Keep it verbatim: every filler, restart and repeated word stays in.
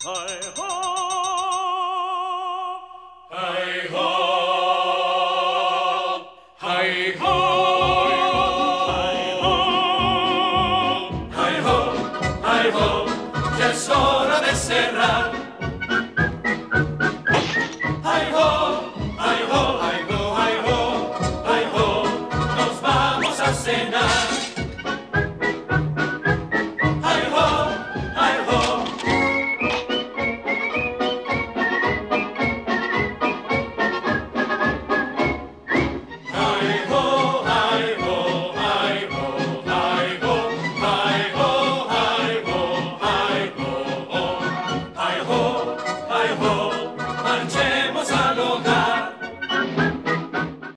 Hi ho, Hi ho, hi ho, hi ho, hi ho, ya es hora de cerrar. Hi ho, hi ho, hi ho, hi ho, hi ho, nos vamos a cenar.